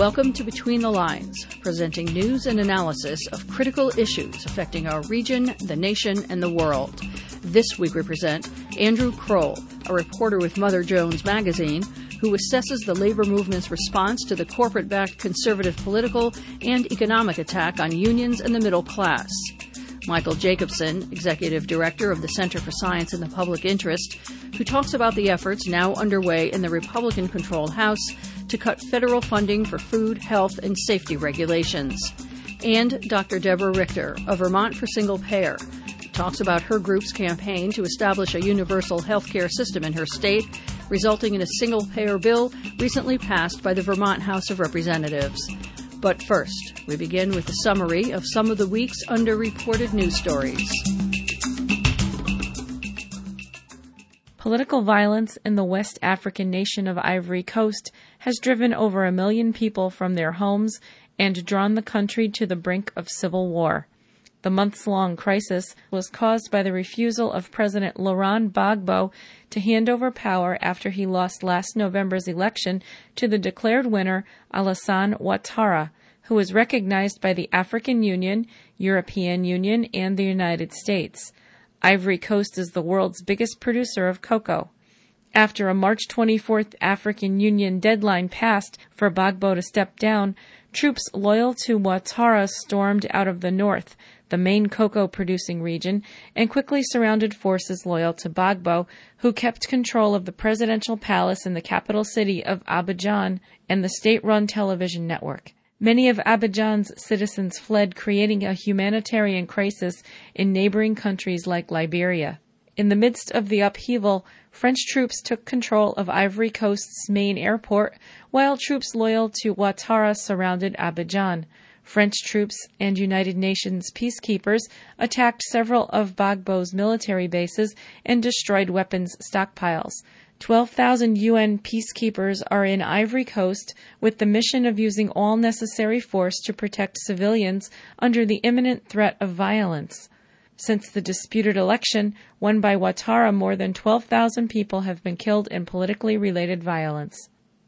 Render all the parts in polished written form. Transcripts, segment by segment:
Welcome to Between the Lines, presenting news and analysis of critical issues affecting our region, the nation, and the world. This week we present Andrew Kroll, a reporter with Mother Jones magazine, who assesses the labor movement's response to the corporate-backed conservative political and economic attack on unions and the middle class. Michael Jacobson, executive director of the Center for Science in the Public Interest, who talks about the efforts now underway in the Republican-controlled House to cut federal funding for food, health, and safety regulations. And Dr. Deborah Richter of Vermont for Single Payer, who talks about her group's campaign to establish a universal health care system in her state, resulting in a single-payer bill recently passed by the Vermont House of Representatives. But first, we begin with a summary of some of the week's underreported news stories. Political violence in the West African nation of Ivory Coast has driven over 1 million people from their homes and drawn the country to the brink of civil war. The months-long crisis was caused by the refusal of President Laurent Gbagbo to hand over power after he lost last November's election to the declared winner, Alassane Ouattara, who was recognized by the African Union, European Union, and the United States. Ivory Coast is the world's biggest producer of cocoa. After a March 24th African Union deadline passed for Gbagbo to step down, troops loyal to Ouattara stormed out of the north, the main cocoa-producing region, and quickly surrounded forces loyal to Gbagbo, who kept control of the presidential palace in the capital city of Abidjan and the state-run television network. Many of Abidjan's citizens fled, creating a humanitarian crisis in neighboring countries like Liberia. In the midst of the upheaval, French troops took control of Ivory Coast's main airport, while troops loyal to Ouattara surrounded Abidjan. French troops and United Nations peacekeepers attacked several of Gbagbo's military bases and destroyed weapons stockpiles. 12,000 UN peacekeepers are in Ivory Coast with the mission of using all necessary force to protect civilians under the imminent threat of violence. Since the disputed election won by Ouattara, more than 12,000 people have been killed in politically related violence.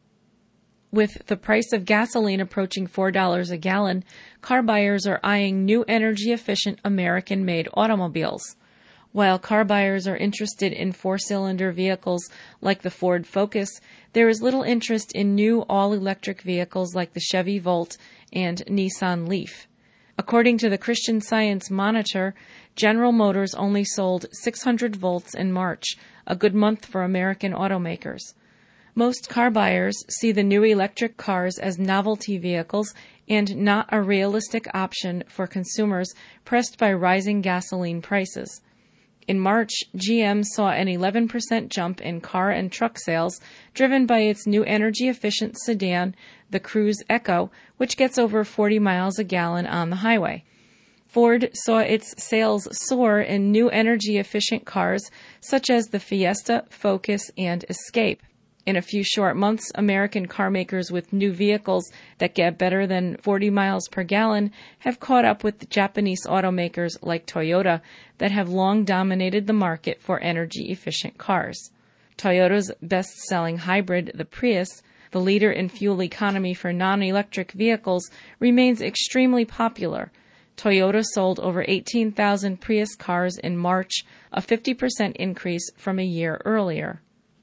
With the price of gasoline approaching $4 a gallon, car buyers are eyeing new energy-efficient American-made automobiles. While car buyers are interested in four-cylinder vehicles like the Ford Focus, there is little interest in new all-electric vehicles like the Chevy Volt and Nissan Leaf. According to the Christian Science Monitor, General Motors only sold 600 Volts in March, a good month for American automakers. Most car buyers see the new electric cars as novelty vehicles and not a realistic option for consumers pressed by rising gasoline prices. In March, GM saw an 11% jump in car and truck sales, driven by its new energy-efficient sedan, the Cruise Echo, which gets over 40 miles a gallon on the highway. Ford saw its sales soar in new energy-efficient cars such as the Fiesta, Focus, and Escape. In a few short months, American carmakers with new vehicles that get better than 40 miles per gallon have caught up with Japanese automakers like Toyota that have long dominated the market for energy-efficient cars. Toyota's best-selling hybrid, the Prius, the leader in fuel economy for non-electric vehicles, remains extremely popular. Toyota sold over 18,000 Prius cars in March, a 50% increase from a year earlier.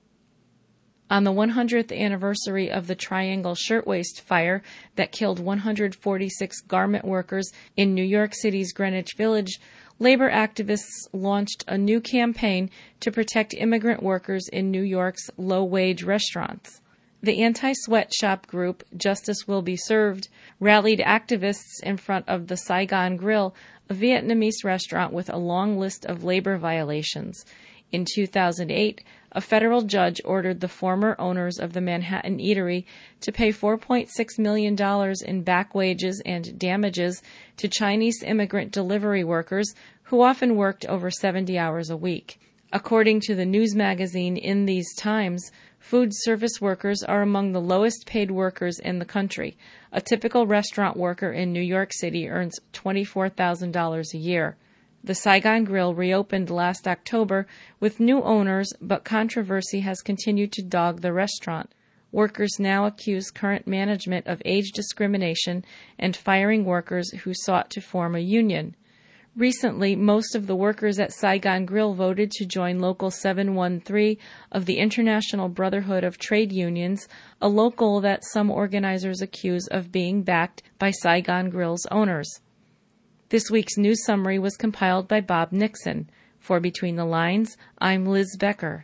On the 100th anniversary of the Triangle Shirtwaist Fire that killed 146 garment workers in New York City's Greenwich Village, labor activists launched a new campaign to protect immigrant workers in New York's low-wage restaurants. The anti-sweatshop group Justice Will Be Served rallied activists in front of the Saigon Grill, a Vietnamese restaurant with a long list of labor violations. In 2008, a federal judge ordered the former owners of the Manhattan Eatery to pay $4.6 million in back wages and damages to Chinese immigrant delivery workers who often worked over 70 hours a week. According to the news magazine In These Times, food service workers are among the lowest paid workers in the country. A typical restaurant worker in New York City earns $24,000 a year. The Saigon Grill reopened last October with new owners, but controversy has continued to dog the restaurant. Workers now accuse current management of age discrimination and firing workers who sought to form a union. Recently, most of the workers at Saigon Grill voted to join Local 713 of the International Brotherhood of Trade Unions, a local that some organizers accuse of being backed by Saigon Grill's owners. This week's news summary was compiled by Bob Nixon. For Between the Lines, I'm Liz Becker.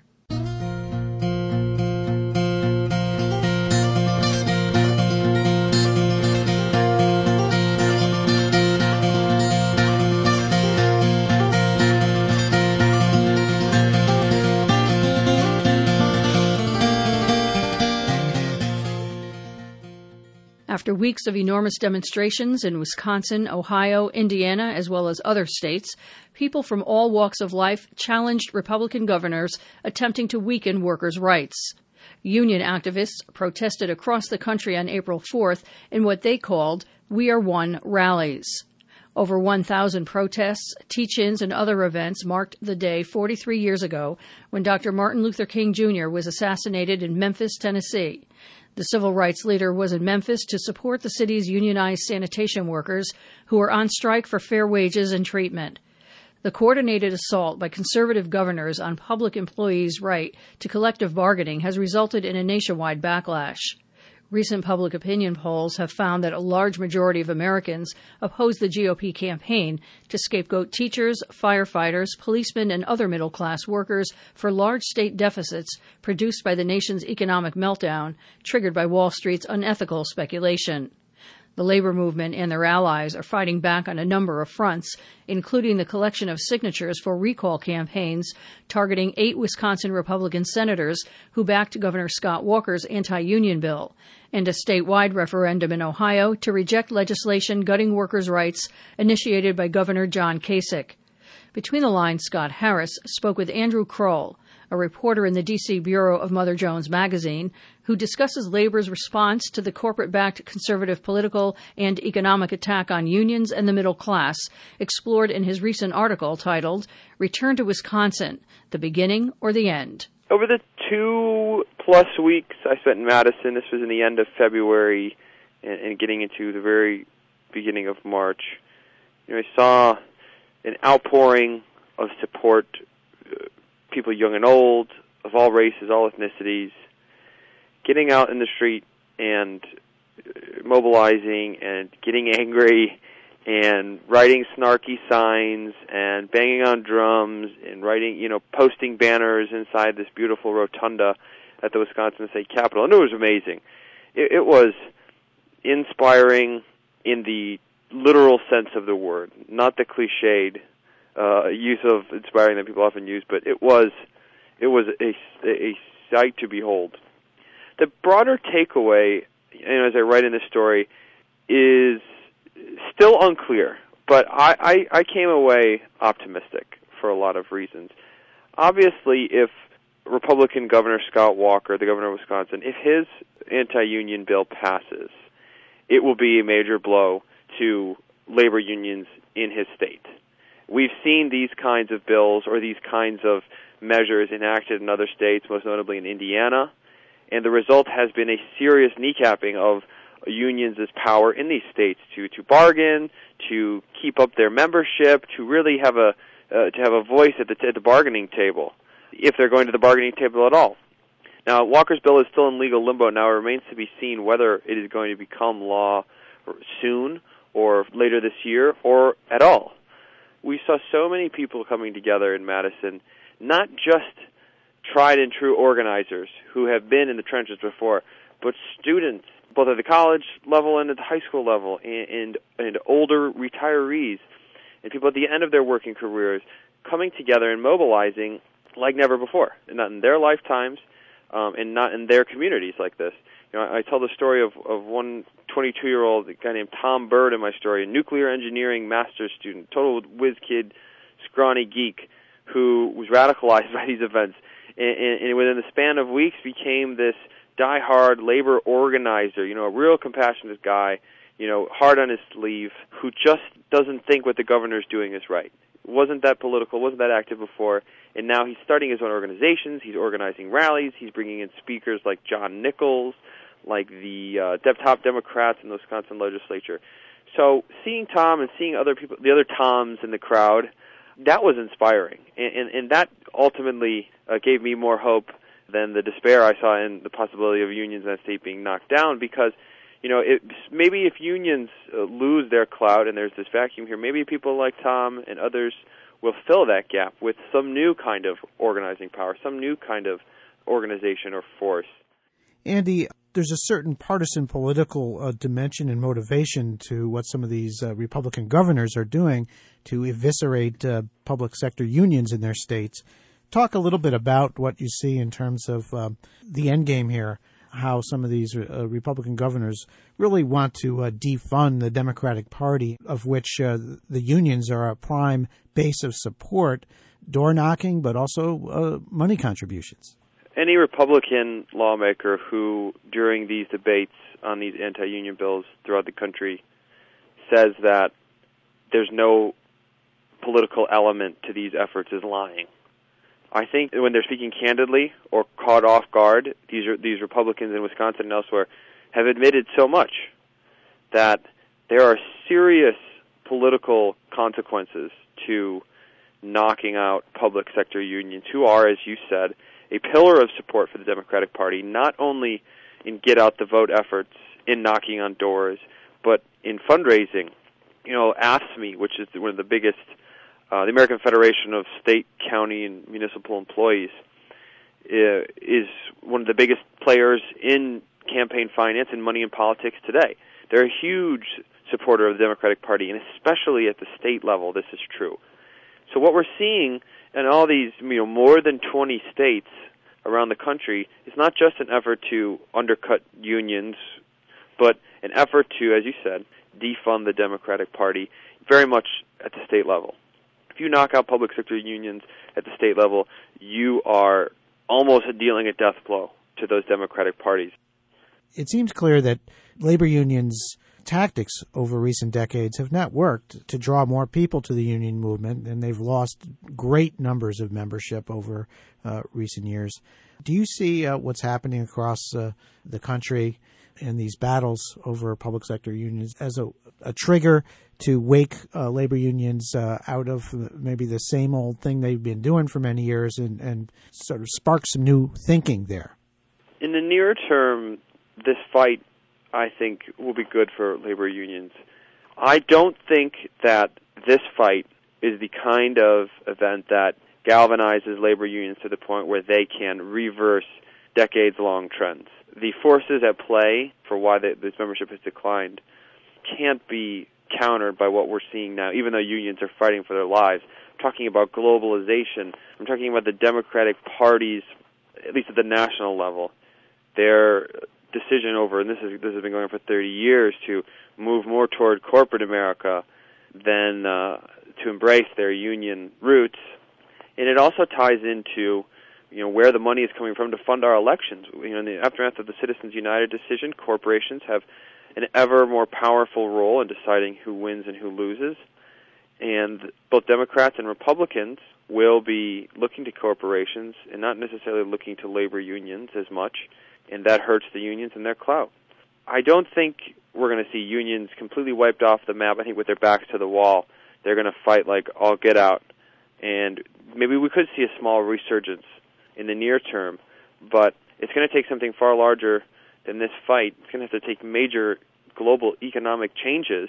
After weeks of enormous demonstrations in Wisconsin, Ohio, Indiana, as well as other states, people from all walks of life challenged Republican governors attempting to weaken workers' rights. Union activists protested across the country on April 4th in what they called We Are One rallies. Over 1,000 protests, teach-ins, and other events marked the day 43 years ago when Dr. Martin Luther King Jr. was assassinated in Memphis, Tennessee. The civil rights leader was in Memphis to support the city's unionized sanitation workers who were on strike for fair wages and treatment. The coordinated assault by conservative governors on public employees' right to collective bargaining has resulted in a nationwide backlash. Recent public opinion polls have found that a large majority of Americans oppose the GOP campaign to scapegoat teachers, firefighters, policemen, and other middle-class workers for large state deficits produced by the nation's economic meltdown, triggered by Wall Street's unethical speculation. The labor movement and their allies are fighting back on a number of fronts, including the collection of signatures for recall campaigns targeting 8 Wisconsin Republican senators who backed Governor Scott Walker's anti-union bill, and a statewide referendum in Ohio to reject legislation gutting workers' rights initiated by Governor John Kasich. Between the Lines, Scott Harris spoke with Andrew Kroll, a reporter in the D.C. Bureau of Mother Jones magazine, who discusses labor's response to the corporate-backed conservative political and economic attack on unions and the middle class, explored in his recent article titled Return to Wisconsin, The Beginning or the End. Over the 2+ weeks I spent in Madison, this was in the end of February and getting into the very beginning of March, I saw an outpouring of support, people young and old, of all races, all ethnicities, getting out in the street and mobilizing and getting angry and writing snarky signs and banging on drums and writing, posting banners inside this beautiful rotunda at the Wisconsin State Capitol. And it was amazing. It was inspiring in the literal sense of the word, not the cliched use of inspiring that people often use, but it was a sight to behold. The broader takeaway, as I write in this story, is still unclear, but I came away optimistic for a lot of reasons. Obviously, if Republican Governor Scott Walker, the governor of Wisconsin, if his anti-union bill passes, it will be a major blow to labor unions in his state. We've seen these kinds of bills or these kinds of measures enacted in other states, most notably in Indiana, and the result has been a serious kneecapping of unions' power in these states to bargain, to keep up their membership, to really have a voice at the bargaining table, if they're going to the bargaining table at all. Now, Walker's bill is still in legal limbo now. It remains to be seen whether it is going to become law soon or later this year or at all. We saw so many people coming together in Madison, not just tried and true organizers who have been in the trenches before, but students, both at the college level and at the high school level, and older retirees, and people at the end of their working careers, coming together and mobilizing like never before, and not in their lifetimes, and not in their communities like this. I tell the story of one 22-year-old guy named Tom Bird in my story, a nuclear engineering master's student, total whiz kid, scrawny geek, who was radicalized by these events, and within the span of weeks became this die-hard labor organizer, a real compassionate guy, hard on his sleeve, who just doesn't think what the governor's doing is right. wasn't that political, wasn't that active before, and now he's starting his own organizations. He's organizing rallies. He's bringing in speakers like John Nichols, like the top Democrats in the Wisconsin legislature. So seeing Tom and seeing other people, the other Toms in the crowd, that was inspiring, and that ultimately gave me more hope than the despair I saw in the possibility of unions in that state being knocked down, because maybe if unions lose their clout and there's this vacuum here, maybe people like Tom and others will fill that gap with some new kind of organizing power, some new kind of organization or force. Andy, there's a certain partisan political dimension and motivation to what some of these Republican governors are doing to eviscerate public sector unions in their states. Talk a little bit about what you see in terms of the end game here, how some of these Republican governors really want to defund the Democratic Party, of which the unions are a prime base of support, door knocking, but also money contributions. Any Republican lawmaker who, during these debates on these anti-union bills throughout the country, says that there's no political element to these efforts is lying. I think when they're speaking candidly or caught off guard, these Republicans in Wisconsin and elsewhere have admitted so much that there are serious political consequences to knocking out public sector unions, who are, as you said, a pillar of support for the Democratic Party, not only in get-out-the-vote efforts, in knocking on doors, but in fundraising. AFSCME, which is one of the biggest, the American Federation of State, County, and Municipal Employees, is one of the biggest players in campaign finance and money in politics today. They're a huge supporter of the Democratic Party, and especially at the state level, this is true. So what we're seeing in all these, more than 20 states around the country is not just an effort to undercut unions, but an effort to, as you said, defund the Democratic Party very much at the state level. If you knock out public sector unions at the state level, you are almost dealing a death blow to those Democratic parties. It seems clear that labor unions' tactics over recent decades have not worked to draw more people to the union movement, and they've lost great numbers of membership over recent years. Do you see what's happening across the country in these battles over public sector unions as a trigger to wake labor unions out of maybe the same old thing they've been doing for many years and sort of spark some new thinking there? In the near term, this fight, I think, will be good for labor unions. I don't think that this fight is the kind of event that galvanizes labor unions to the point where they can reverse decades-long trends. The forces at play for why this membership has declined can't be countered by what we're seeing now, even though unions are fighting for their lives. I'm talking about globalization. I'm talking about the Democratic Party's, at least at the national level, their decision over, and this has been going on for 30 years, to move more toward corporate America than to embrace their union roots. And it also ties into where the money is coming from to fund our elections. In the aftermath of the Citizens United decision, corporations have an ever more powerful role in deciding who wins and who loses. And both Democrats and Republicans will be looking to corporations and not necessarily looking to labor unions as much, and that hurts the unions and their clout. I don't think we're going to see unions completely wiped off the map. I think with their backs to the wall, they're going to fight like all get out. And maybe we could see a small resurgence in the near term, but it's going to take something far larger than this fight. It's going to have to take major global economic changes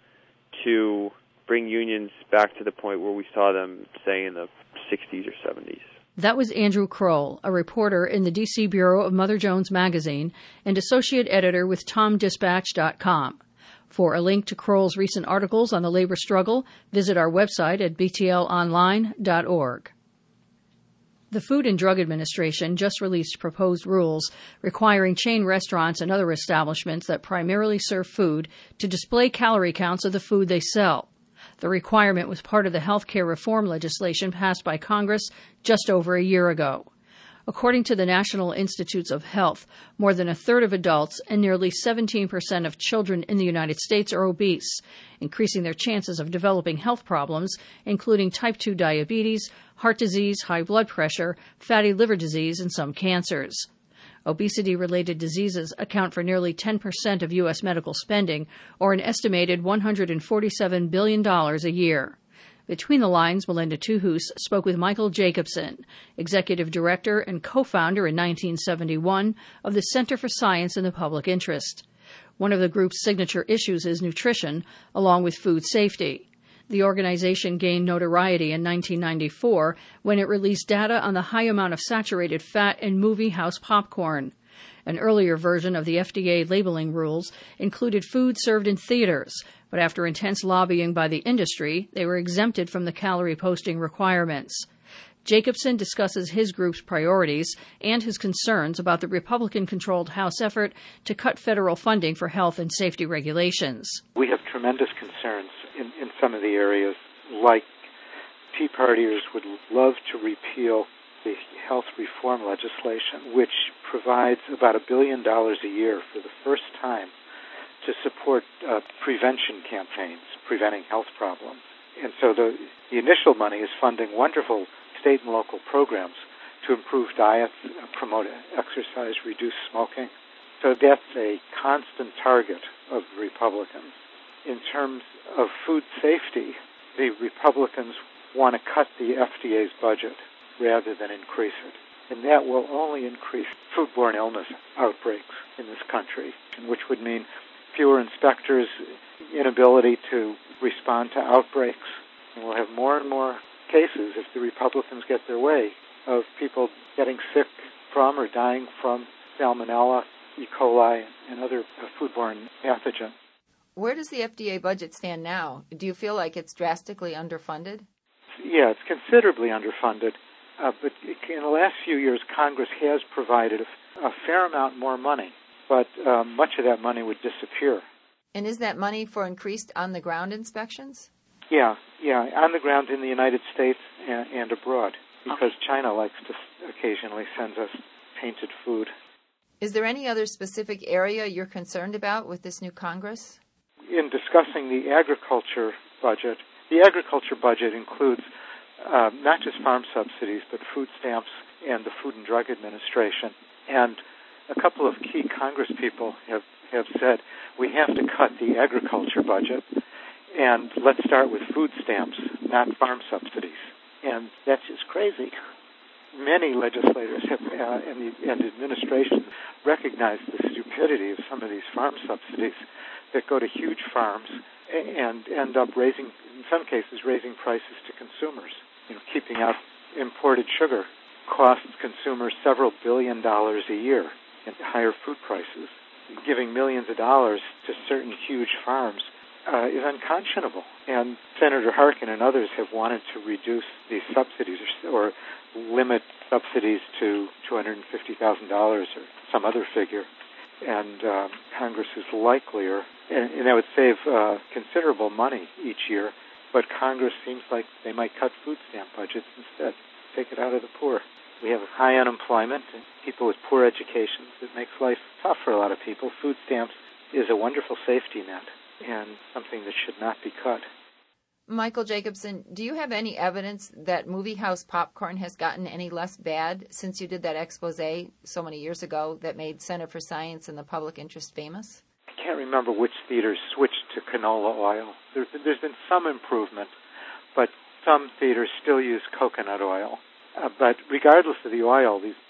to bring unions back to the point where we saw them, say, in the 60s or 70s. That was Andrew Kroll, a reporter in the D.C. Bureau of Mother Jones Magazine and associate editor with TomDispatch.com. For a link to Kroll's recent articles on the labor struggle, visit our website at btlonline.org. The Food and Drug Administration just released proposed rules requiring chain restaurants and other establishments that primarily serve food to display calorie counts of the food they sell. The requirement was part of the health care reform legislation passed by Congress just over a year ago. According to the National Institutes of Health, more than a third of adults and nearly 17% of children in the United States are obese, increasing their chances of developing health problems, including type 2 diabetes, heart disease, high blood pressure, fatty liver disease, and some cancers. Obesity-related diseases account for nearly 10% of U.S. medical spending, or an estimated $147 billion a year. Between the Lines, Melinda Tuhus spoke with Michael Jacobson, executive director and co-founder in 1971 of the Center for Science in the Public Interest. One of the group's signature issues is nutrition, along with food safety. The organization gained notoriety in 1994 when it released data on the high amount of saturated fat in movie house popcorn. An earlier version of the FDA labeling rules included food served in theaters, but after intense lobbying by the industry, they were exempted from the calorie posting requirements. Jacobson discusses his group's priorities and his concerns about the Republican-controlled House effort to cut federal funding for health and safety regulations. We have tremendous concerns in some of the areas, like Tea Partiers would love to repeal the health reform legislation, which provides about $1 billion a year for the first time to support prevention campaigns, preventing health problems. And so the initial money is funding wonderful state and local programs to improve diets, promote exercise, reduce smoking. So that's a constant target of the Republicans. In terms of food safety, the Republicans want to cut the FDA's budget rather than increase it. And that will only increase foodborne illness outbreaks in this country, which would mean fewer inspectors, inability to respond to outbreaks. And we'll have more and more cases, if the Republicans get their way, of people getting sick from or dying from Salmonella, E. coli, and other foodborne pathogens. Where does the FDA budget stand now? Do you feel like it's drastically underfunded? Yeah, it's considerably underfunded. But in the last few years, Congress has provided a fair amount more money, but much of that money would disappear. And is that money for increased on-the-ground inspections? Yeah, on the ground in the United States and abroad, because China likes to occasionally send us tainted food. Is there any other specific area you're concerned about with this new Congress? In discussing the agriculture budget includes not just farm subsidies, but food stamps and the Food and Drug Administration. And a couple of key Congress people have said we have to cut the agriculture budget, and let's start with food stamps, not farm subsidies. And that's just crazy. Many legislators and administrations recognize the stupidity of some of these farm subsidies that go to huge farms and end up in some cases, raising prices to consumers. Keeping out imported sugar costs consumers several $billions a year in higher food prices. Giving millions of dollars to certain huge farms is unconscionable. And Senator Harkin and others have wanted to reduce these subsidies or limit subsidies to $250,000 or some other figure. And Congress is likelier, and that would save considerable money each year, but Congress seems like they might cut food stamp budgets instead, take it out of the poor. We have high unemployment and people with poor educations. It makes life tough for a lot of people. Food stamps is a wonderful safety net and something that should not be cut. Michael Jacobson, do you have any evidence that movie house popcorn has gotten any less bad since you did that expose so many years ago that made Center for Science and the Public Interest famous? I can't remember which theaters switched to canola oil. There's been some improvement, but some theaters still use coconut oil. But regardless of the oil, these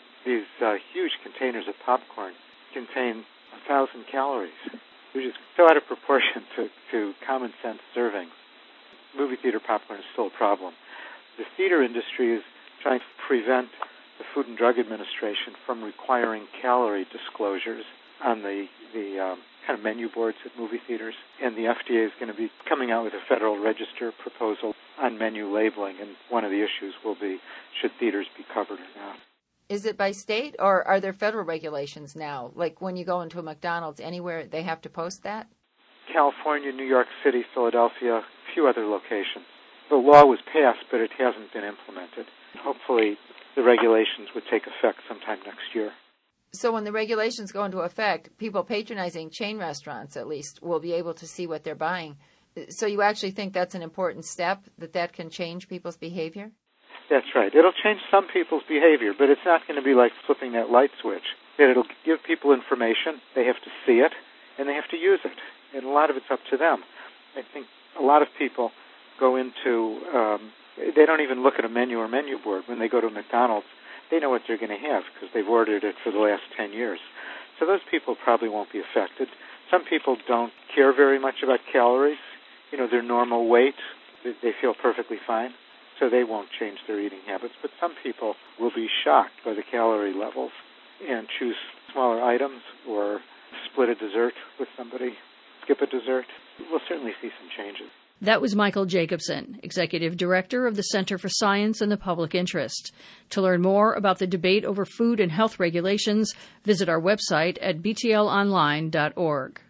huge containers of popcorn contain 1,000 calories, which is so out of proportion to common sense servings. Movie theater popcorn is still a problem. The theater industry is trying to prevent the Food and Drug Administration from requiring calorie disclosures on the kind of menu boards at movie theaters. And the FDA is going to be coming out with a Federal Register proposal on menu labeling, and one of the issues will be, should theaters be covered or not? Is it by state, or are there federal regulations now? Like when you go into a McDonald's, anywhere they have to post that? California, New York City, Philadelphia, a few other locations. The law was passed, but it hasn't been implemented. Hopefully the regulations would take effect sometime next year. So when the regulations go into effect, people patronizing chain restaurants, at least, will be able to see what they're buying. So you actually think that's an important step, that can change people's behavior? That's right. It'll change some people's behavior, but it's not going to be like flipping that light switch. It'll give people information, they have to see it, and they have to use it. And a lot of it's up to them. I think a lot of people go into, they don't even look at a menu or menu board. When they go to McDonald's, they know what they're going to have because they've ordered it for the last 10 years. So those people probably won't be affected. Some people don't care very much about calories. Their normal weight, they feel perfectly fine, so they won't change their eating habits. But some people will be shocked by the calorie levels and choose smaller items or split a dessert with somebody, skip a dessert. We'll certainly see some changes. That was Michael Jacobson, Executive Director of the Center for Science and the Public Interest. To learn more about the debate over food and health regulations, visit our website at btlonline.org.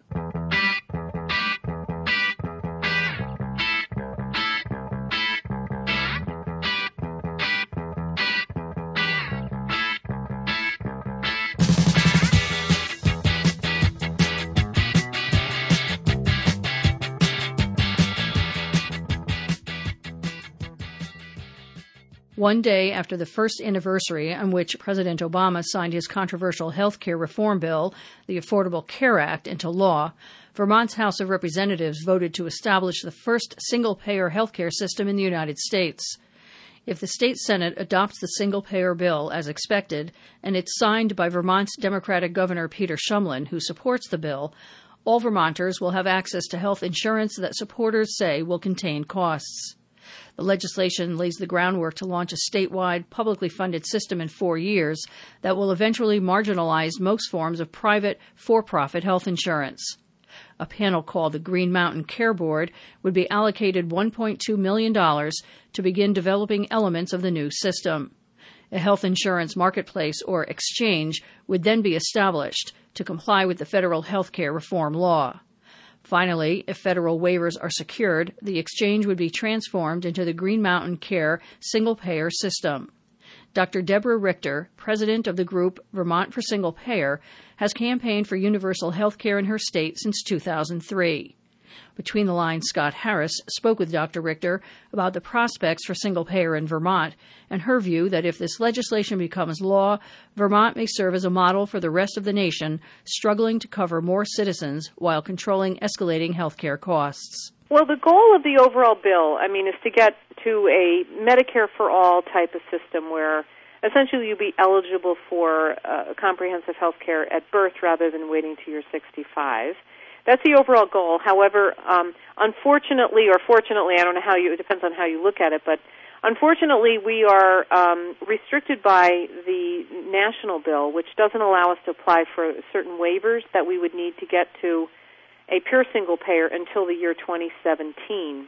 One day after the first anniversary on which President Obama signed his controversial health care reform bill, the Affordable Care Act, into law, Vermont's House of Representatives voted to establish the first single-payer health care system in the United States. If the state Senate adopts the single-payer bill as expected, and it's signed by Vermont's Democratic Governor Peter Shumlin, who supports the bill, all Vermonters will have access to health insurance that supporters say will contain costs. The legislation lays the groundwork to launch a statewide, publicly funded system in 4 years that will eventually marginalize most forms of private, for-profit health insurance. A panel called the Green Mountain Care Board would be allocated $1.2 million to begin developing elements of the new system. A health insurance marketplace or exchange would then be established to comply with the federal health care reform law. Finally, if federal waivers are secured, the exchange would be transformed into the Green Mountain Care single-payer system. Dr. Deborah Richter, president of the group Vermont for Single Payer, has campaigned for universal health care in her state since 2003. Between the Lines, Scott Harris spoke with Dr. Richter about the prospects for single payer in Vermont and her view that if this legislation becomes law, Vermont may serve as a model for the rest of the nation struggling to cover more citizens while controlling escalating health care costs. Well, the goal of the overall bill, is to get to a Medicare for all type of system where essentially you'll be eligible for comprehensive health care at birth rather than waiting till you're 65. That's the overall goal. However, unfortunately or fortunately, I don't know it depends on how you look at it, but unfortunately we are restricted by the national bill, which doesn't allow us to apply for certain waivers that we would need to get to a pure single payer until the year 2017.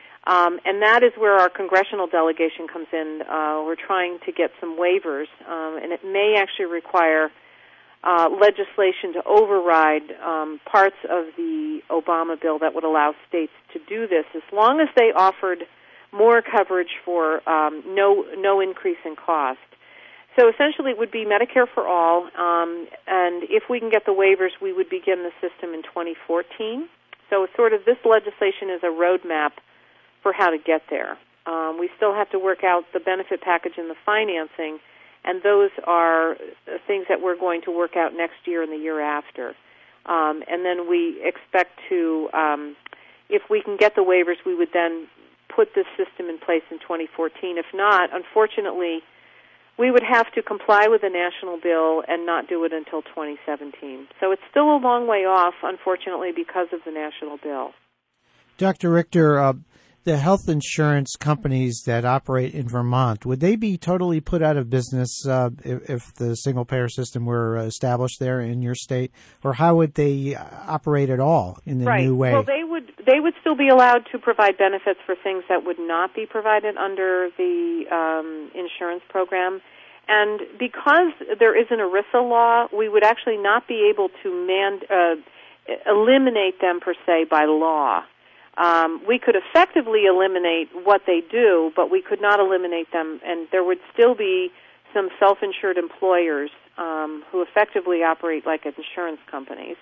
And that is where our congressional delegation comes in. We're trying to get some waivers, and it may actually require legislation to override parts of the Obama bill that would allow states to do this, as long as they offered more coverage for no increase in cost. So essentially it would be Medicare for all, and if we can get the waivers, we would begin the system in 2014. So sort of this legislation is a roadmap for how to get there. We still have to work out the benefit package and the financing, and those are things that we're going to work out next year and the year after. And then we expect to, if we can get the waivers, we would then put this system in place in 2014. If not, unfortunately, we would have to comply with the national bill and not do it until 2017. So it's still a long way off, unfortunately, because of the national bill. Dr. Richter, the health insurance companies that operate in Vermont, would they be totally put out of business if the single-payer system were established there in your state? Or how would they operate at all in the new way? Well, they would still be allowed to provide benefits for things that would not be provided under the insurance program. And because there is an ERISA law, we would actually not be able to eliminate them, per se, by law. We could effectively eliminate what they do, but we could not eliminate them, and there would still be some self-insured employers who effectively operate like insurance companies.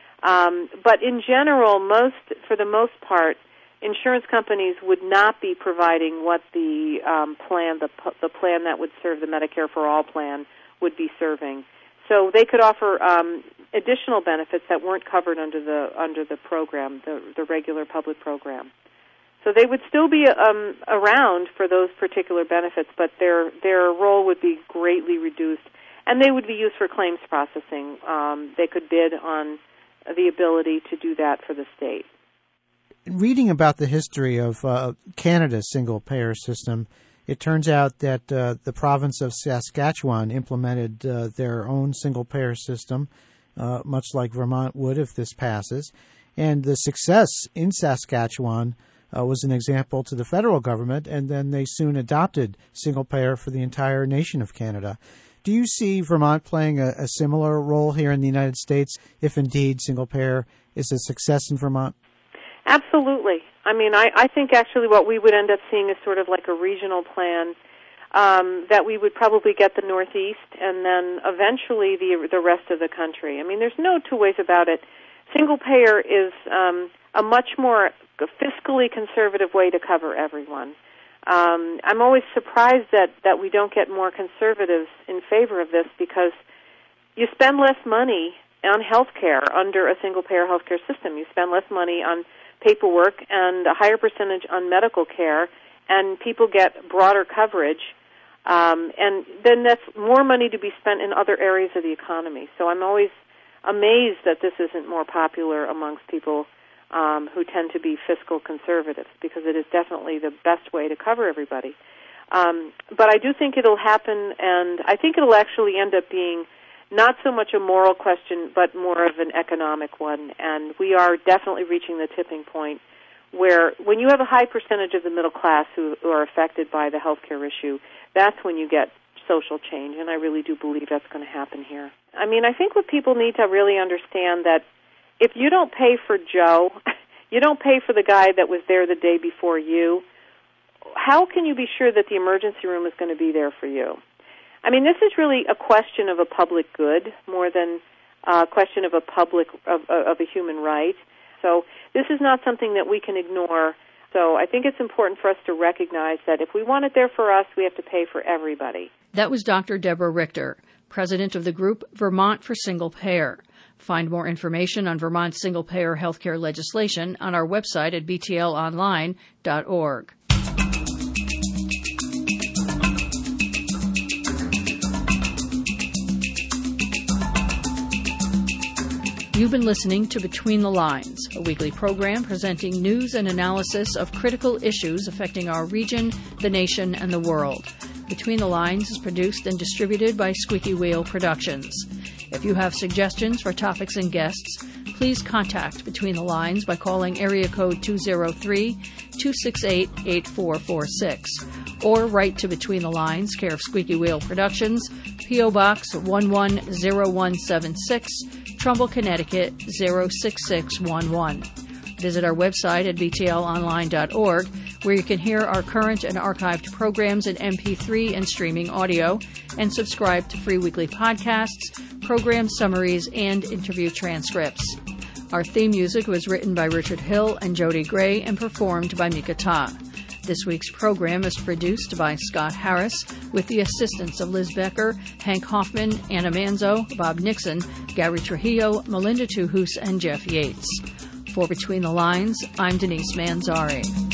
But in general, for the most part, insurance companies would not be providing what the plan that would serve the Medicare for All plan would be serving. So they could offer additional benefits that weren't covered under the program, the regular public program. So they would still be around for those particular benefits, but their role would be greatly reduced, and they would be used for claims processing. They could bid on the ability to do that for the state. Reading about the history of Canada's single-payer system, it turns out that the province of Saskatchewan implemented their own single-payer system, much like Vermont would if this passes. And the success in Saskatchewan was an example to the federal government, and then they soon adopted single-payer for the entire nation of Canada. Do you see Vermont playing a similar role here in the United States, if indeed single-payer is a success in Vermont? Absolutely. I mean, I think actually what we would end up seeing is sort of like a regional plan that we would probably get the Northeast and then eventually the rest of the country. I mean, there's no two ways about it. Single-payer is a much more fiscally conservative way to cover everyone. I'm always surprised that we don't get more conservatives in favor of this because you spend less money on health care under a single-payer health care system. You spend less money on paperwork and a higher percentage on medical care, and people get broader coverage. And then that's more money to be spent in other areas of the economy. So I'm always amazed that this isn't more popular amongst people who tend to be fiscal conservatives, because it is definitely the best way to cover everybody. But I do think it'll happen, and I think it'll actually end up being not so much a moral question, but more of an economic one. And we are definitely reaching the tipping point where when you have a high percentage of the middle class who are affected by the healthcare issue, that's when you get social change, and I really do believe that's going to happen here. I mean, I think what people need to really understand that if you don't pay for Joe, you don't pay for the guy that was there the day before you, how can you be sure that the emergency room is going to be there for you? I mean, this is really a question of a public good more than a question of a human right. So this is not something that we can ignore. So I think it's important for us to recognize that if we want it there for us, we have to pay for everybody. That was Dr. Deborah Richter, president of the group Vermont for Single Payer. Find more information on Vermont's single-payer healthcare legislation on our website at btlonline.org. You've been listening to Between the Lines, a weekly program presenting news and analysis of critical issues affecting our region, the nation, and the world. Between the Lines is produced and distributed by Squeaky Wheel Productions. If you have suggestions for topics and guests, please contact Between the Lines by calling area code 203-268-8446 or write to Between the Lines, care of Squeaky Wheel Productions, P.O. Box 110176, Trumbull, Connecticut 06611. Visit our website at btlonline.org, where you can hear our current and archived programs in MP3 and streaming audio, and subscribe to free weekly podcasts, program summaries, and interview transcripts. Our theme music was written by Richard Hill and Jody Gray and performed by Mika Ta. This week's program is produced by Scott Harris with the assistance of Liz Becker, Hank Hoffman, Anna Manzo, Bob Nixon, Gary Trujillo, Melinda Tuhus, and Jeff Yates. For Between the Lines, I'm Denise Manzari.